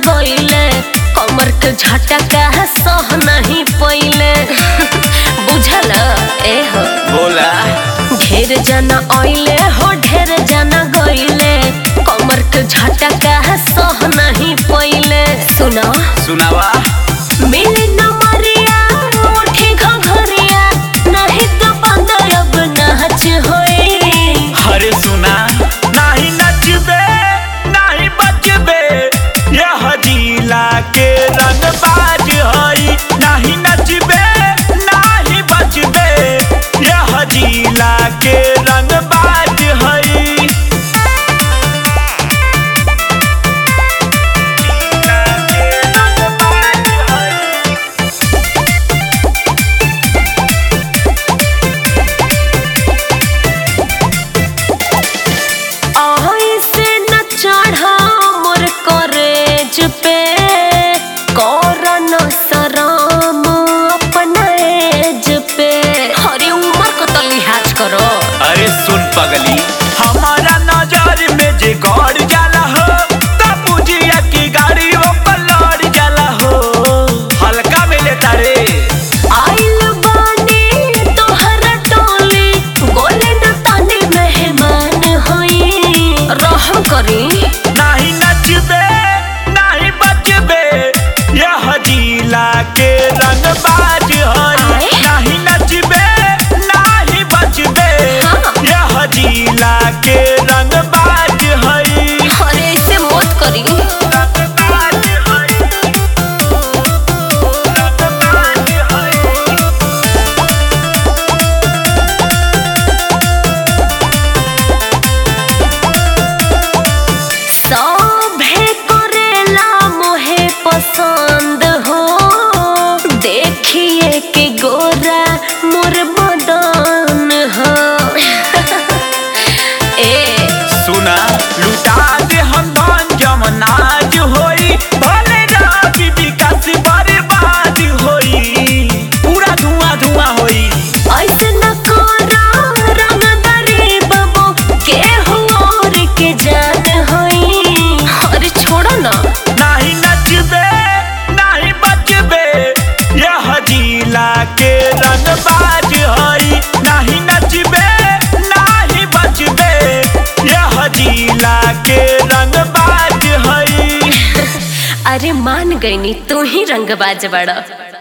गईले, कमर के झटका सह नहीं पइले। बुझल ए हो बोला ढेर जना आइले हो ढेर जना गईले, कमर के झटका सह नहीं पइले। सुना सुनावा मिली न मरिया उठी घघरिया, नहीं तो बंद अब नाच होई। हरे सुना नहीं नचबे नहीं बचबे, यह जिला के रंगबाज हई। नहीं नचबे नहीं बचबे, यह जिला के रंगबाज हई। पे करन शरम अपना एज पे, हरे उम्र को तो लिहाज करो। अरे सुन पगली, हमारा नजर में जे गौर जाला हो, तब बुझिया की गाड़ी वो पलट जाला हो। हल्का में ले तारे आइल बानी तोहरा टोली, गोले न तानी मेहमान होई। रहम करी नहीं नचबे नहीं बचबे, यह जिला के रंगबाज हई। नहीं नचबे नहीं बचबे, यह जिला के रंगबाज हई। अरे ऐसे मत करी। रंगबाज हई, रंगबाज हई। सभे करेला मोहे पसंद हो, देखिए के गोरा मोर बदन हो। ए सुना लुटा दे हम धन जमनाज होई, भले राबी विकास बर्बाद होई। पूरा धुआं धुआं होई। ऐसे न करो रंगदारी बाबू, केहू और के जान होई। अरे छोड़ो ना नहीं नचबे नहीं बचबे, यह जिला के रंगबाज हई। नहीं नचबे नहीं बचबे, यह जिला के रंगबाज हई। अरे मान गईनी तू ही रंगबाज बड़ा।